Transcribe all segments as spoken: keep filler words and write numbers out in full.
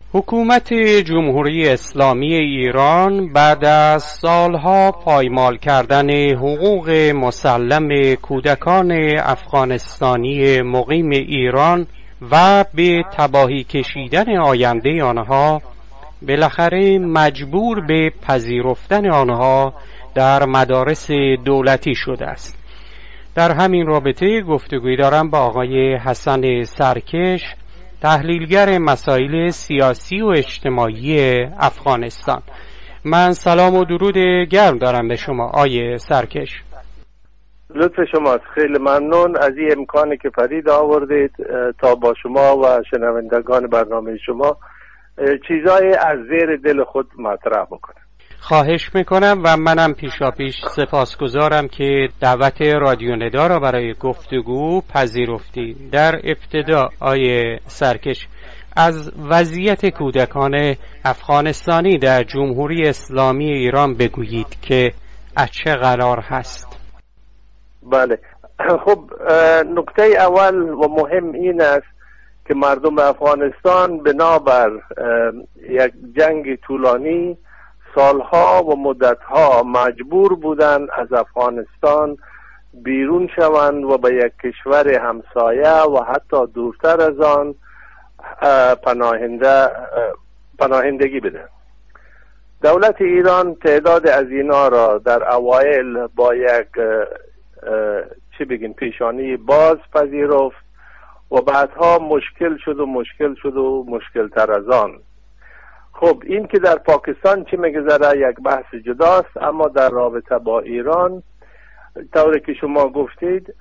حکومت جمهوری اسلامی ایران بعد از سالها پایمال کردن حقوق مسلم کودکان افغانستانی مقیم ایران و به تباهی کشیدن آینده آنها، بالاخره مجبور به پذیرفتن آنها در مدارس دولتی شده است. در همین رابطه گفتگوی دارم با آقای حسن سرکش، تحلیلگر مسائل سیاسی و اجتماعی افغانستان. من سلام و درود گرم دارم به شما آقای سرکش. لطف شماست، خیلی ممنون از این امکانی که فرید آوردید تا با شما و شنوندگان برنامه شما چیزای از زیر دل خود مطرح بکنم. خواهش میکنم و منم پیشا پیش سپاسگزارم که دعوت رادیو ندا را برای گفتگو پذیرفتی. در ابتدا آیه سرکش، از وضعیت کودکان افغانستانی در جمهوری اسلامی ایران بگویید که از چه قرار هست؟ بله، خب نکته اول و مهم این است که مردم افغانستان بنابر یک جنگ طولانی سالها و مدتها مجبور بودند از افغانستان بیرون شوند و به یک کشور همسایه و حتی دورتر از آن پناهنده پناهندگی بدن. دولت ایران تعداد از اینا را در اوایل با یک چی بگیم پیشانی باز پذیرفت و بعدها مشکل شد و مشکل شد و مشکل تر از آن. خب این که در پاکستان چی میگذره یک بحث جداست، اما در رابطه با ایران طوری که شما گفتید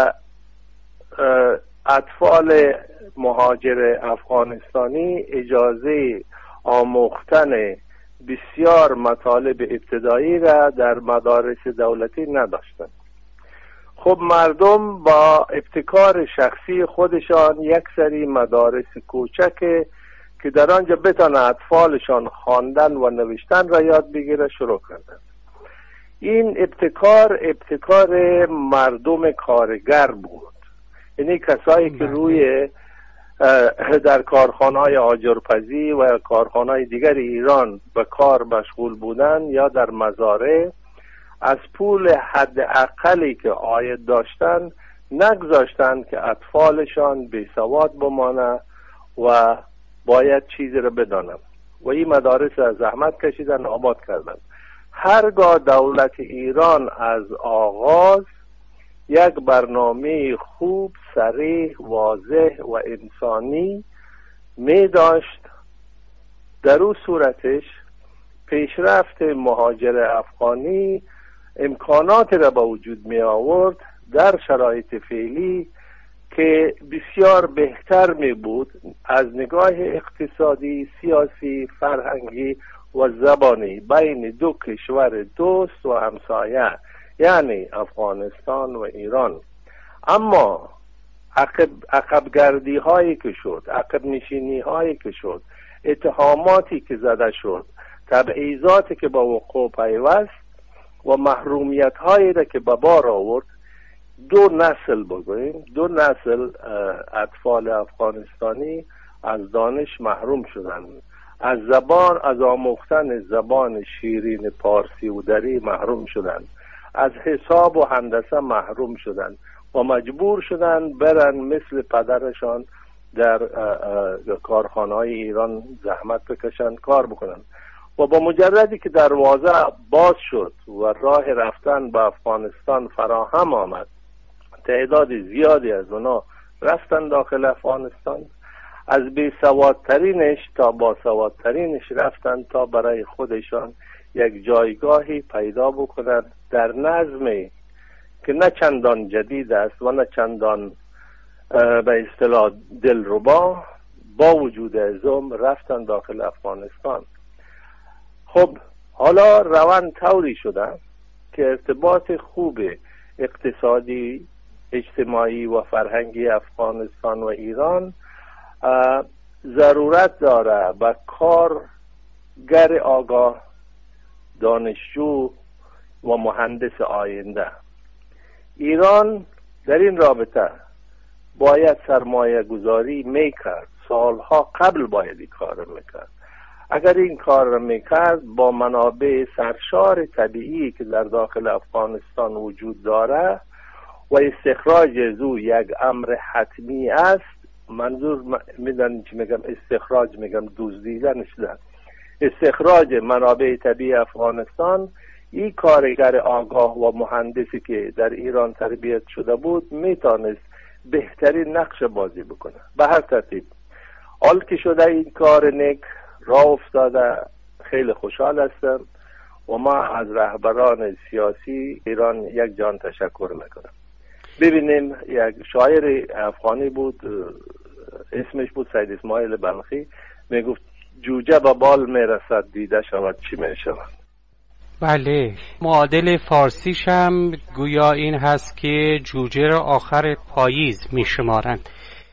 اطفال مهاجر افغانستانی اجازه آموختن بسیار مطالب ابتدایی را در مدارس دولتی نداشتند. خب مردم با ابتکار شخصی خودشان یک سری مدارس کوچک که در آنجا بتانه اطفالشان خواندن و نوشتن را یاد بگیره شروع کردند. این ابتکار ابتکار مردم کارگر بود، یعنی کسایی که روی در کارخانه‌های آجرپزی و کارخانه‌های دیگر ایران به کار مشغول بودن یا در مزارع از پول حد اقلی که عاید داشتن نگذاشتند که اطفالشان بی سواد بمانه و باید چیزی را بدانم و این مدارس را زحمت کشیدن و آباد کردن. هرگاه دولت ایران از آغاز یک برنامه خوب، صریح، واضح و انسانی می داشت، در اون صورتش پیشرفت مهاجر افغانی امکانات را به وجود می آورد در شرایط فعلی که بسیار بهتر می بود از نگاه اقتصادی، سیاسی، فرهنگی و زبانی بین دو کشور دوست و همسایه یعنی افغانستان و ایران. اما عقب, عقب گردی هایی که شد، عقب نشینی هایی که شد، اتهاماتی که زده شد، تبعیضاتی که با وقوع پیوست و محرومیت هایی را که به بار آورد، دو نسل بگوییم دو نسل اطفال افغانستانی از دانش محروم شدند، از زبان از آموختن زبان شیرین پارسی و دری محروم شدند، از حساب و هندسه محروم شدند و مجبور شدند برن مثل پدرشان در کارخانه‌های ایران زحمت بکشن، کار بکنن. و با مجردی که دروازه باز شد و راه رفتن به افغانستان فراهم آمد، تعداد زیادی از اونا رفتن داخل افغانستان، از بی سوادترینش تا با سوادترینش رفتن تا برای خودشان یک جایگاهی پیدا بکنند در نظمی که نه چندان جدید است و نه چندان به اصطلاح دلربا. با وجود ازم رفتن داخل افغانستان. خب حالا روند طوری شده که ارتباط خوب اقتصادی، اجتماعی و فرهنگی افغانستان و ایران ضرورت داره به کارگر آگاه، دانشجو و مهندس آینده. ایران در این رابطه باید سرمایه گذاری میکرد، سالها قبل باید این کار رو میکرد. اگر این کار رو میکرد با منابع سرشار طبیعی که در داخل افغانستان وجود داره و استخراج از او یک امر حتمی است. منظور میدن چی میگم استخراج، میگم دزدیدنش نه، استخراج منابع طبیعی افغانستان. این کارگر آگاه و مهندسی که در ایران تربیت شده بود میتونست بهترین نقش بازی بکنه. به هر ترتیب حال که شده این کار نیک راه افتاده، خیلی خوشحال هستم و ما از رهبران سیاسی ایران یک جان تشکر میکنم. ببینیم یک شاعر افغانی بود، اسمش بود سید اسماعیل بلخی، میگفت جوجه به بال میرسد دیده شود چی میشود. بله، معادل فارسیش هم گویا این هست که جوجه را آخر پاییز میشمارند.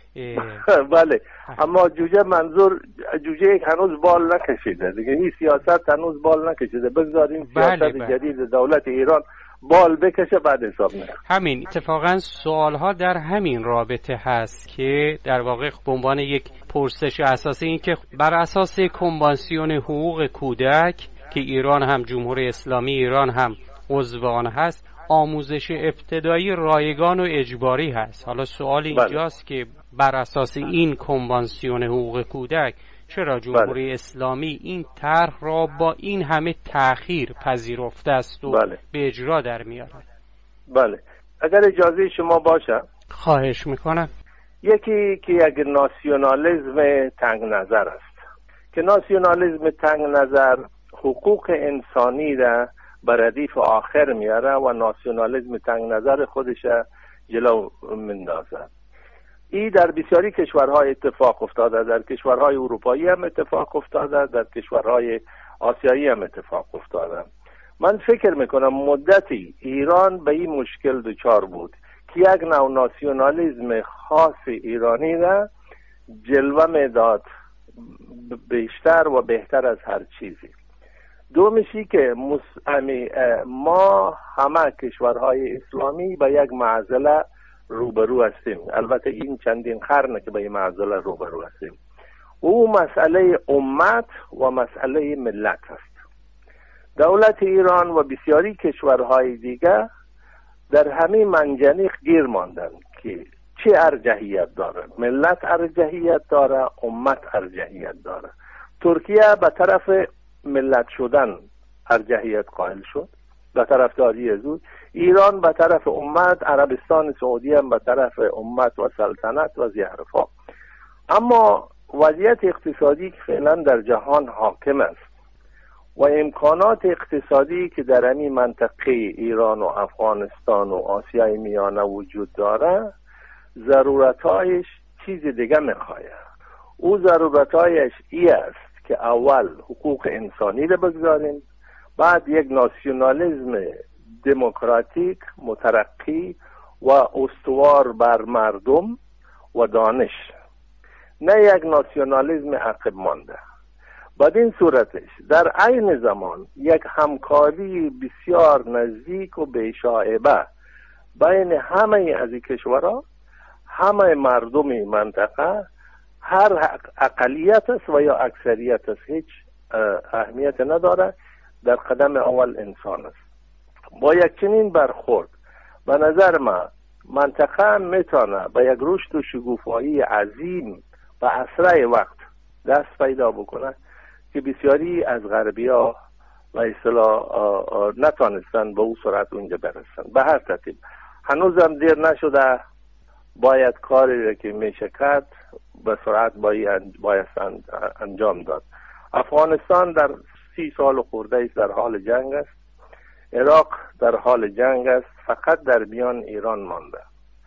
بله، اما جوجه منظور جوجه هنوز بال نکشیده دیگه. این سیاست هنوز بال نکشیده، بگذاریم سیاست بله بله. جدید دولت ایران بال بکشه بعد حساب میکنه. همین اتفاقا سوالها در همین رابطه هست که در واقع به عنوان یک پرسش اساسی این که بر اساس کنوانسیون حقوق کودک که ایران هم جمهوری اسلامی ایران هم عضو آن هست، آموزش ابتدایی رایگان و اجباری هست. حالا سوال اینجاست بله. که بر اساس این کنوانسیون حقوق کودک چرا جمهوری بله. اسلامی این طرح را با این همه تأخیر پذیرفته است و بله. به اجرا در میارد؟ بله، اگر اجازه شما باشه خواهش میکنم. یکی که یک ناسیونالیسم تنگ نظر است که ناسیونالیسم تنگ نظر حقوق انسانی را بر ردیف آخر میاره و ناسیونالیسم تنگ نظر خودش جلو مندازه. این در بسیاری کشورهای اتفاق افتاده، در کشورهای اروپایی هم اتفاق افتاده، در کشورهای آسیایی هم اتفاق افتاده. من فکر میکنم مدتی ایران به این مشکل دچار بود که یک نوع ناسیونالیسم خاص ایرانی را جلوه میداد بیشتر و بهتر از هر چیزی. دومیشی که ما همه کشورهای اسلامی به یک معضله روبرو هستیم، البته این چندین قرنه که به این معضله روبرو هستیم. او مسئله امت و مسئله ملت است. دولت ایران و بسیاری کشورهای دیگه در همین منجنیق گیر ماندن که چه ارجحیت داره، ملت ارجحیت داره، امت ارجحیت داره. ترکیه به طرف ملت شدن ارجحیت قائل شد، به طرف داری از او. ایران به طرف امت، عربستان سعودی هم به طرف امت و سلطنت و زیرفا. اما وضعیت اقتصادی که فعلا در جهان حاکم است و امکانات اقتصادی که در این منطقه ایران و افغانستان و آسیای میانه وجود داره، ضرورتایش چیز دیگه میخواه. او ضرورتایش ای است که اول حقوق انسانی رو بگذاریم، بعد یک ناسیونالیسم دموکراتیک مترقی و استوار بر مردم و دانش، نه یک ناسیونالیسم عقب مانده. بعد این صورتش در عین زمان یک همکاری بسیار نزدیک و بی‌شائبه بین همه از این کشورها، همه مردم منطقه، هر اقلیت است و یا اکثریت است، هیچ اهمیت نداره، در قدم اول انسان است. با یک چنین برخورد به نظر من منطقه میتونه به یک رشد و شکوفایی عظیم و اسرع وقت دست پیدا بکنه که بسیاری از غربی‌ها و اصطلاح نتونستن به او سرعت اونجا برسن. به هر ترتیب هنوزم دیر نشده، باید کاری که میشه کرد به سرعت باید انجام داد. افغانستان در سی سال خورده است در حال جنگ است، عراق در حال جنگ است، فقط در میان ایران مانده.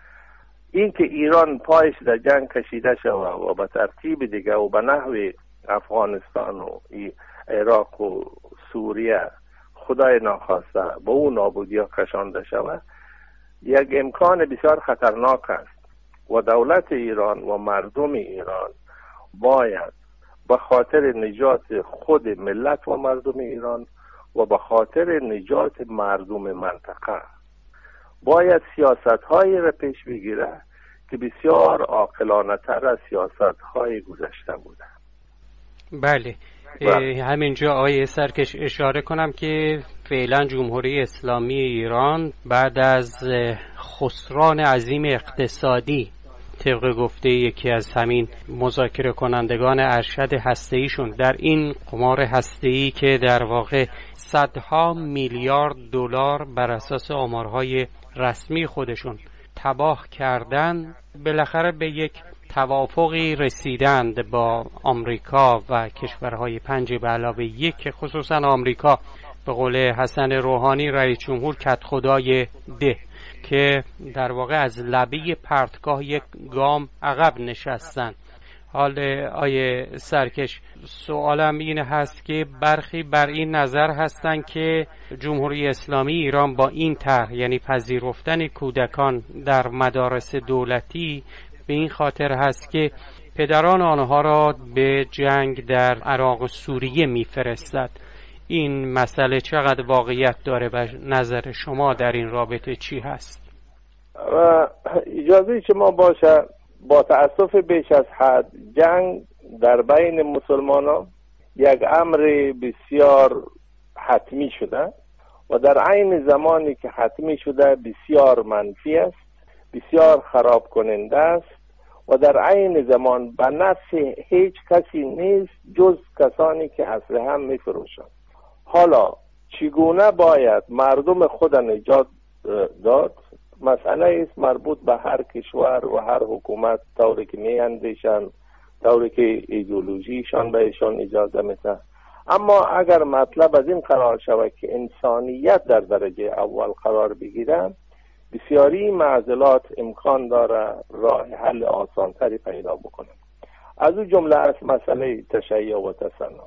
این که ایران پایش در جنگ کشیده شود و به ترتیب دیگه و به نحو افغانستان و عراق و سوریه خدای ناخواسته به اون نابودی ها کشانده شود، یک امکان بسیار خطرناک است و دولت ایران و مردم ایران باید به خاطر نجات خود ملت و مردم ایران و به خاطر نجات مردم منطقه باید سیاست هایی را پیش بگیره که بسیار عاقلانه تر از سیاست های گذشته بوده. بله، همینجا آقای سرکش اشاره کنم که فعلا جمهوری اسلامی ایران بعد از خسران عظیم اقتصادی طبق گفته یکی از همین مذاکره کنندگان ارشد هسته‌ایشون در این قمار هسته‌ای که در واقع صدها میلیارد دلار بر اساس آمارهای رسمی خودشون تباه کردن، بالاخره به یک توافقی رسیدند با آمریکا و کشورهای پنج به علاوه یک، خصوصا آمریکا به قول حسن روحانی رئیس جمهور کت خدای ده، که در واقع از لبه پرتگاه یک گام عقب نشستن. حال آیه سرکش، سوالم این هست که برخی بر این نظر هستند که جمهوری اسلامی ایران با این طرح، یعنی پذیرفتن کودکان در مدارس دولتی، به این خاطر هست که پدران آنها را به جنگ در عراق و سوریه میفرستد. این مسئله چقدر واقعیت داره و نظر شما در این رابطه چی هست؟ و اجازه شما باشه، با تأسف بیش از حد جنگ در بین مسلمانان یک امر بسیار حتمی شده و در عین زمانی که حتمی شده بسیار منفی است، بسیار خراب کننده است و در عین زمان به نفع هیچ کسی نیست جز کسانی که اسلحه هم میفروشند. حالا چگونه باید مردم خود نجات داد؟ مسئله است مربوط به هر کشور و هر حکومت، طوری که می اندیشند، طوری که ایدئولوژیشان بهشان اجازه میده. اما اگر مطلب از این قرار شود که انسانیت در درجه اول قرار بگیره، بسیاری معضلات امکان داره راه حل آسانتری پیدا بکنه. از اون جمله از مسئله تشیع و تسنن.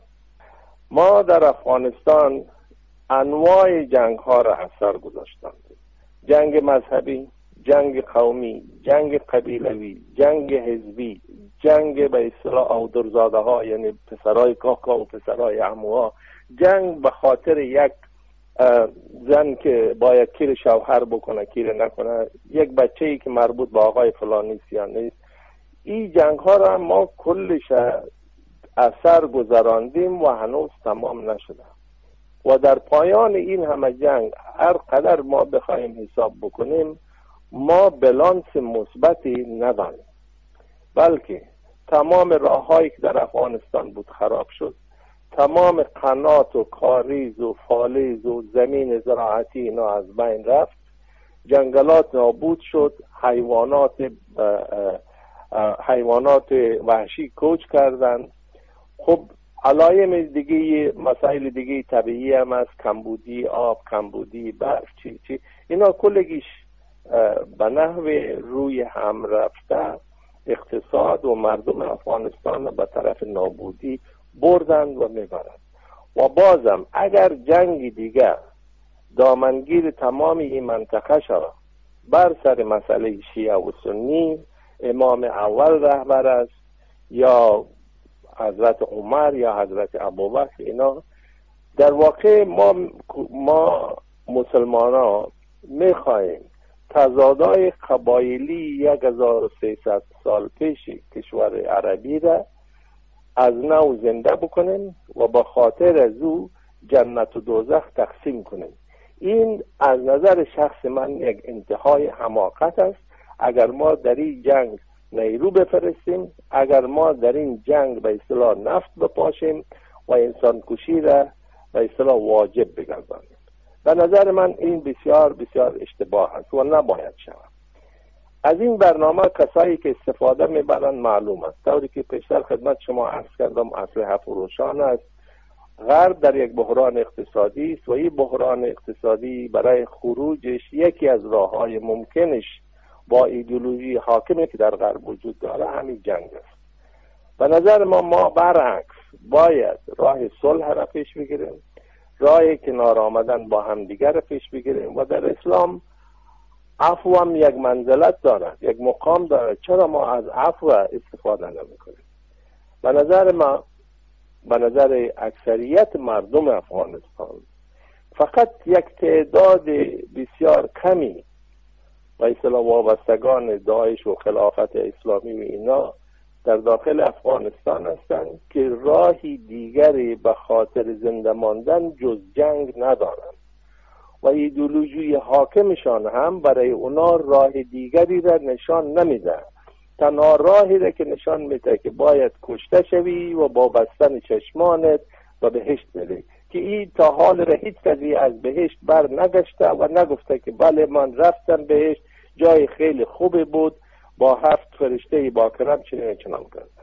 ما در افغانستان انواع جنگ ها را اثر گذاشتند: جنگ مذهبی، جنگ قومی، جنگ قبیلوی، جنگ حزبی، جنگ به اصطلاح اودرزاده ها، یعنی پسرای کاکا و پسرای عموها، جنگ به خاطر یک زن که باید کیر شوهر بکنه کیر نکنه، یک بچه‌ای که مربوط به آقای فلانی یا نیست. این جنگ ها را ما کلش اثر گذراندیم و هنوز تمام نشده و در پایان این همه جنگ هر قدر ما بخوایم حساب بکنیم ما بلانس مثبتی نداریم، بلکه تمام راههایی که در افغانستان بود خراب شد، تمام قنات و کاریز و فالیز و زمین زراعتی اینا از بین رفت، جنگلات نابود شد، حیوانات حیوانات وحشی کوچ کردند. خب علایم دیگه، مسائل دیگه طبیعی هم از کمبودی آب، کمبودی برف، چی چی اینا کلگیش به نحو روی هم رفته اقتصاد و مردم افغانستان به طرف نابودی بردند و میبرند. و بازم اگر جنگ دیگه دامنگیر تمام این منطقه شود بر سر مسئله شیعه و سنی، امام اول رهبر است یا حضرت عمر یا حضرت ابوبکر، اینا در واقع ما ما مسلمان ها میخواهیم تضادهای قبایلی یک هزار و سیصد سال پیش کشور عربی را از نو زنده بکنیم و با خاطر از او جنت و دوزخ تقسیم کنیم. این از نظر شخص من یک انتهای حماقت است. اگر ما در این جنگ نیرو بفرستیم، اگر ما در این جنگ به اصطلاح نفت بپاشیم و انسان کشی را به اصطلاح واجب بگردانیم، به نظر من این بسیار بسیار اشتباه است و نباید شود. از این برنامه کسایی که استفاده میبرند معلوم است. طوری که پیشتر خدمت شما عرض کردم اسلحه فروشان است. غرب در یک بحران اقتصادی است و این بحران اقتصادی برای خروجش یکی از راههای ممکنش با ایدئولوژی حاکمی که در غرب وجود داره همین جنگ است. به نظر ما ما برعکس باید راه صلح را پیش بگیریم، راه کنار آمدن با همدیگر را پیش بگیریم و در اسلام عفو هم یک منزلت دارد، یک مقام دارد. چرا ما از عفو استفاده نمی کنیم؟ به نظر ما، به نظر اکثریت مردم افغانستان، فقط یک تعداد بسیار کمی و اصطلاح وابستگان داعش و خلافت اسلامی و اینا در داخل افغانستان هستند که راهی دیگری به خاطر زنده ماندن جز جنگ ندارند و ایدئولوژی حاکمشان هم برای اونا راه دیگری را نشان نمیده. تنها راهی را که نشان میده که باید کشته شوی و با بستن چشمانت و بهشت بری، که این تا حال را هیچ کسی از بهشت بر نگشته و نگفته که بله من رفتم بهشت، جای خیلی خوبی بود، با هفت فرشته باکرم چنین چنان کردم.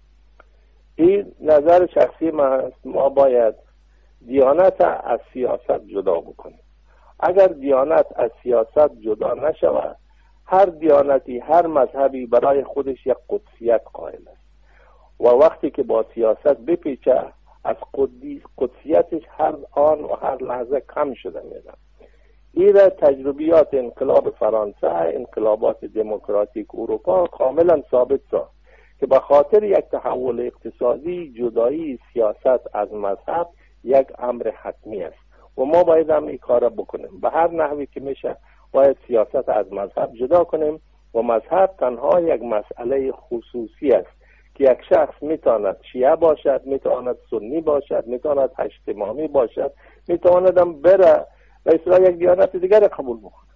این نظر شخصی من است. ما باید دیانت از سیاست جدا بکنیم. اگر دیانت از سیاست جدا نشود، هر دیانتی، هر مذهبی برای خودش یک قدسیت قائل است و وقتی که با سیاست بپیچه از قدسیتش هر آن و هر لحظه کم شده میره. این تجربیات انقلاب فرانسه، انقلابات دموکراتیک اروپا کاملا ثابت ساخت که به خاطر یک تحول اقتصادی جدایی سیاست از مذهب یک امر حتمی است و ما باید هم این کار بکنیم. به هر نحوی که میشه باید سیاست از مذهب جدا کنیم و مذهب تنها یک مسئله خصوصی است که یک شخص میتواند شیعه باشد، میتواند سنی باشد، میتواند هشت امامی باشد، میتواند هم بره و اصلا یک دیانت دیگر قبول بکنه.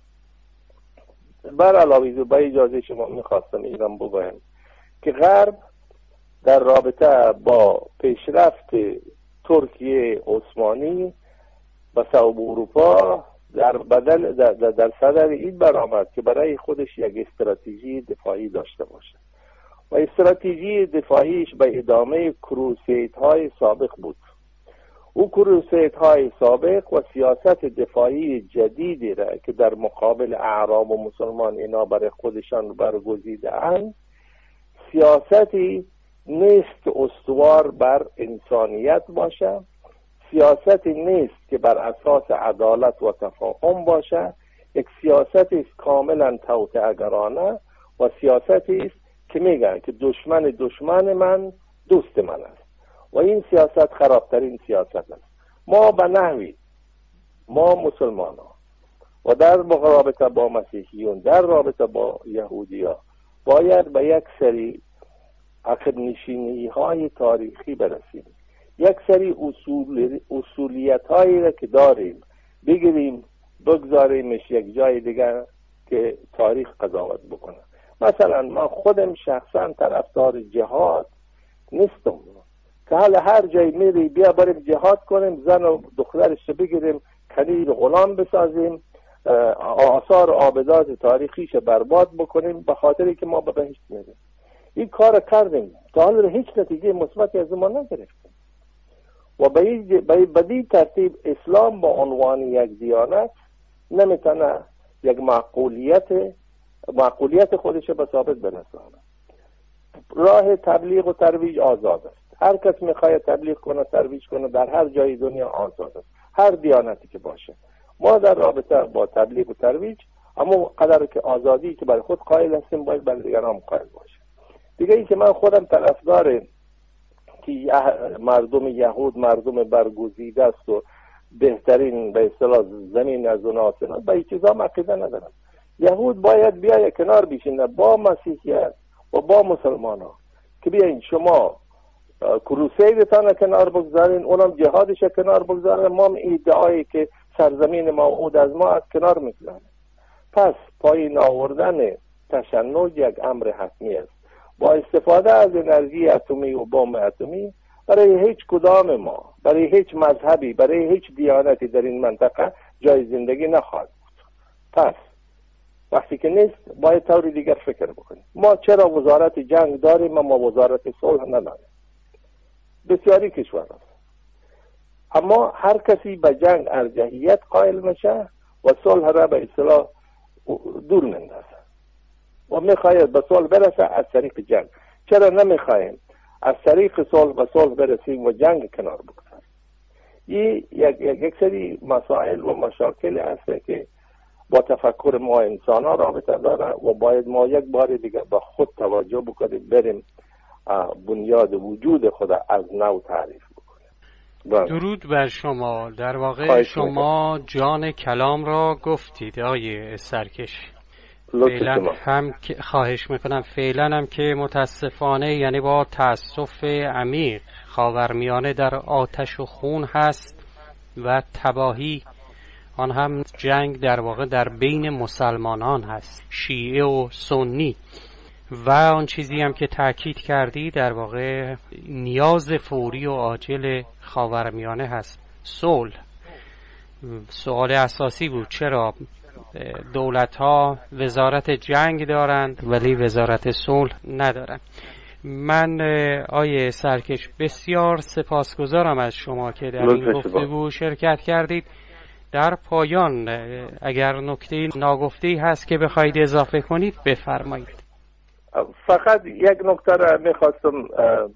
بر علاوه با اجازه شما میخواستم ایران بگویم که غرب در رابطه با پیشرفت ترکیه عثمانی و صوب اروپا در بدل در, در, در صدر این برآمد که برای خودش یک استراتژی دفاعی داشته باشه و استراتژی دفاعیش به ادامه کروسیدهای سابق بود. او کروسیدهای سابق و سیاست دفاعی جدیدی را که در مقابل اعراب و مسلمان اینا برای خودشان برگزیده اند، سیاستی نیست که استوار بر انسانیت باشه، سیاستی نیست که بر اساس عدالت و تفاهم باشه، یک سیاستی است کاملا توطئه‌گرانه و سیاستی است که میگن که دشمن دشمن من دوست من است و این سیاست خرابترین سیاست است. ما به نحوی ما مسلمان ها و در رابطه با مسیحیون، در رابطه با یهودی ها باید به یک سری عقب نشینی های تاریخی برسیم، یک سری اصول اصولیت هایی را که داریم بگیریم بگذاریمش یک جای دیگر که تاریخ قضاوت بکنه. مثلا من خودم شخصا طرفدار جهاد نیستم که حالا هر جای میری بیا بریم جهاد کنیم، زن و دخترش رو بگیریم کنیر غلام بسازیم، آثار و آبدات تاریخیش برباد بکنیم به خاطری که ما به بهشت میریم. این کار کردیم تا حالا هیچ نتیجه مثبتی از ما نگرفتیم و به این ترتیب اسلام با عنوان یک دیانت نمیتونه یک معقولیت معقولیت خودش به ثابت برسانه. راه تبلیغ و ترویج آزاد است. هر کس میخواد تبلیغ کنه ترویج کنه در هر جای دنیا آزاد است، هر دیانتی که باشه. ما در رابطه با تبلیغ و ترویج اما قدر که آزادی که برای خود قائل هستیم باید برای دیگران قائل باشه. دیگه ای که من خودم طرفدار که مردم یهود مردم برگزیده است و بهترین به اصطلاح زمین از اونها است، به این چیزا عقیده ندارم. یهود باید بیای کنار بشینه با مسیحیت و با مسلمان ها که بیاین شما کروسیدتان کنار بگذارین، اونم جهادش کنار بگذارن، ما هم ادعایی که سرزمین موعود از ما از کنار میگذارن. پس پایین آوردن تشنج یک امر حتمی است. با استفاده از انرژی اتمی و بمب اتمی برای هیچ کدام ما، برای هیچ مذهبی، برای هیچ دیانتی در این منطقه جای زندگی نخواهد بود. پس وقتی که نیست باید طوری دیگر فکر بکنیم. ما چرا وزارت جنگ داریم اما وزارت صلح نداریم؟ بسیاری کشور است، اما هر کسی به جنگ ارجحیت قائل میشه و صلح را به اصطلاح دور میندازه و میخواید به صلح برسه از طریق جنگ. چرا نمیخوایم از طریق صلح به صلح برسیم و جنگ کنار بگذاریم؟ این یک یک سری مسائل و مشاکل هست که با تفکر ما انسان ها رابطه داره و باید ما یک بار دیگه به خود توجه بکنیم، بریم بنیاد وجود خود از نو تعریف بکنیم. درود بر شما. در واقع شما جان کلام را گفتید آیه سرکش. فعلا هم که خواهش میکنم فعلا هم که متاسفانه یعنی با تأسف عمیق خاورمیانه در آتش و خون هست و تباهی، آن هم جنگ در واقع در بین مسلمانان هست، شیعه و سنی. و آن چیزی هم که تأکید کردی در واقع نیاز فوری و عاجل خاورمیانه هست، صلح. سوال اساسی بود چرا دولت ها وزارت جنگ دارند ولی وزارت صلح ندارند. من آیه سرکش بسیار سپاسگزارم از شما که در این گفتگو شرکت کردید. در پایان اگر نکته ناگفته‌ای هست که بخواید اضافه کنید بفرمایید. فقط یک نکته را میخواستم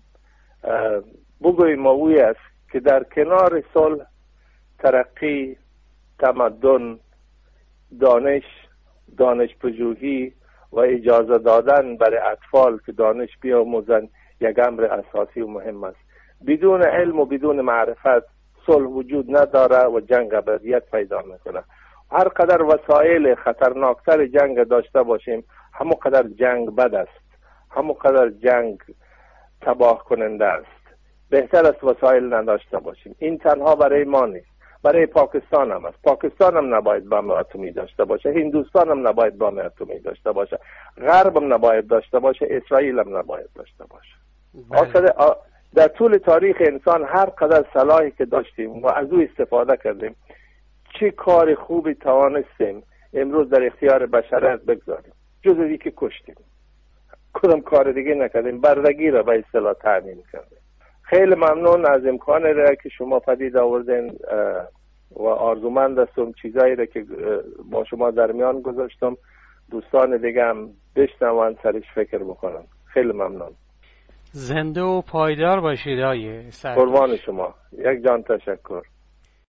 بگویم و اوی است که در کنار صلح، ترقی، تمدن، دانش، دانش پژوهی و اجازه دادن برای اطفال که دانش بیاموزند یک امر اساسی و مهم است. بدون علم و بدون معرفت صلح وجود نداره و جنگ ابدیت پیدا میکنه. هر قدر وسایل خطرناکتر جنگ داشته باشیم همون قدر جنگ بد است، همون قدر جنگ تباه کننده است. بهتر است وسایل نداشته باشیم. این تنها برای ما نیست، برای پاکستان هم است. پاکستان هم نباید بمب اتمی داشته باشه، هندوستان هم نباید بمب اتمی داشته باشه، غرب هم نباید داشته باشه، اسرائیل هم نباید داشته باشه. آخر در طول تاریخ انسان هر قدر سلاحی که داشتیم و از او استفاده کردیم، چه کار خوبی توانستیم امروز در اختیار بشریت بگذاریم جز اینکه که کشتیم. کدام کار دیگه نکردیم، بردگی را به اصطلاح تامین کردیم. خیلی ممنون از امکانی را که شما پدید آوردین و آرزومند هستم چیزایی را که با شما در میان گذاشتم دوستان دیگه هم بشنون سرش فکر بکنن. خیلی ممنون. زنده و پایدار باشید آیه سرکش. قربان شما. یک جان تشکر.